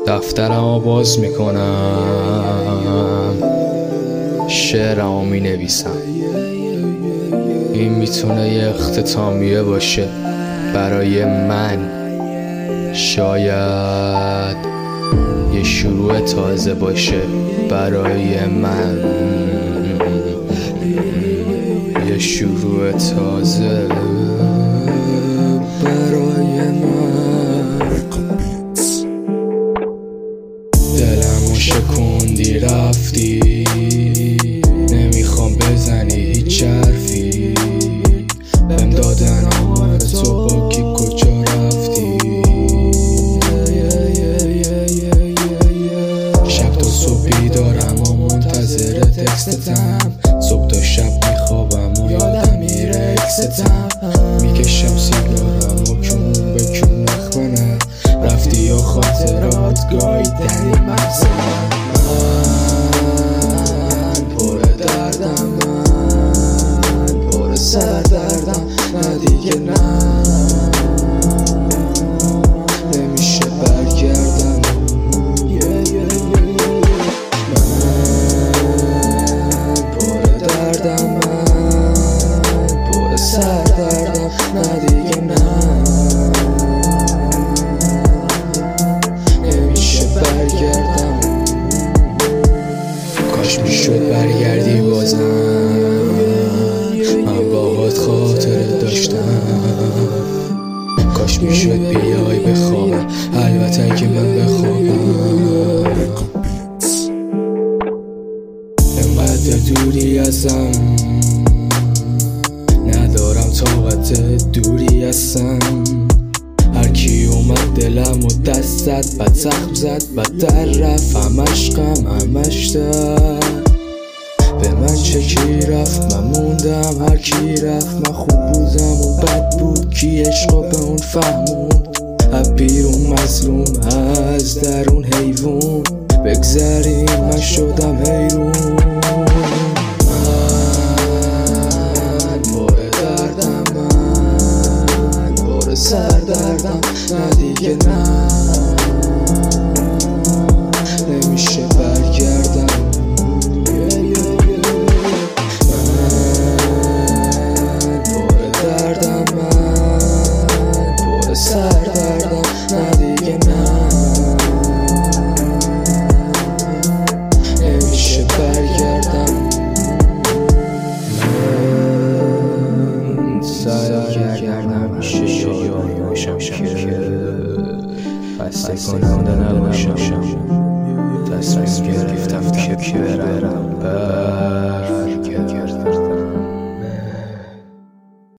دفترمو باز میکنم، شعرمو مینویسم. این میتونه یه اختتامیه باشه برای من، شاید یه شروع تازه باشه برای من، یه شروع تازه برای من. دلمو شکوندی رفتی، نمیخوام بزنی هیچ حرفی، بهم دادن آمار تو با کی کجا رفتی. شب تا صبح بیدارم و منتظر تکستم، صبح تا شب میخوابم و یادم میره اکستم. میکشم سیگارم و کون به کون نخونه، رفتی یا خاطرات گاییدن این مغز من. پر دردم، من پر سردردم، نه دیگه نه، نمیشه برگردم. من پر دردم، من پر سردردم، نه دیگه نه، برگردم. کاش میشد برگردی بازم، من باهات خاطره داشتم. کاش میشد بیای بخوابم، البته که من بخوابم. انقدر دوری ازم، ندارم طاقت دوری ازم. هرکی اومد دلم و دست زد، بد زخم زد، بدتر رفت، هم عشقم همش در. به من چکی رفت، من موندم، هرکی رفت من خوب بودم و بد بود، کی عشقو به اون فهموند. از بیرون مظلوم، از درون حیوون، بگذریم من شدم حیرون. سردردم، نه دیگه نه، نمیشه برگردم. من پر دردم، من پر سردردم، نه دیگه نه، نمیشه برگردم. من سعی کردم میشه باشم که خسته کننده نباشم، تصمیم گرفتم که برم